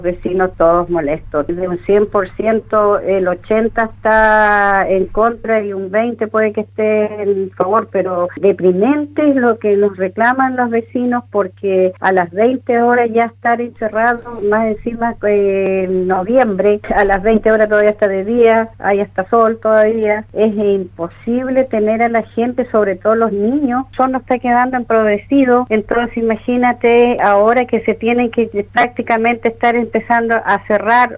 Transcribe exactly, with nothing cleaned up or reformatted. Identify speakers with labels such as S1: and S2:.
S1: Vecinos todos molestos. De un cien por ciento, el ochenta por ciento está en contra y un veinte por ciento puede que esté en favor, pero deprimente es lo que nos reclaman los vecinos, porque a las veinte horas ya estar encerrados, más encima eh, en noviembre, a las veinte horas todavía está de día, hay hasta sol todavía, es imposible tener a la gente, sobre todo los niños, son los que está quedando empobrecidos. Entonces imagínate ahora que se tienen que prácticamente estar empezando a cerrar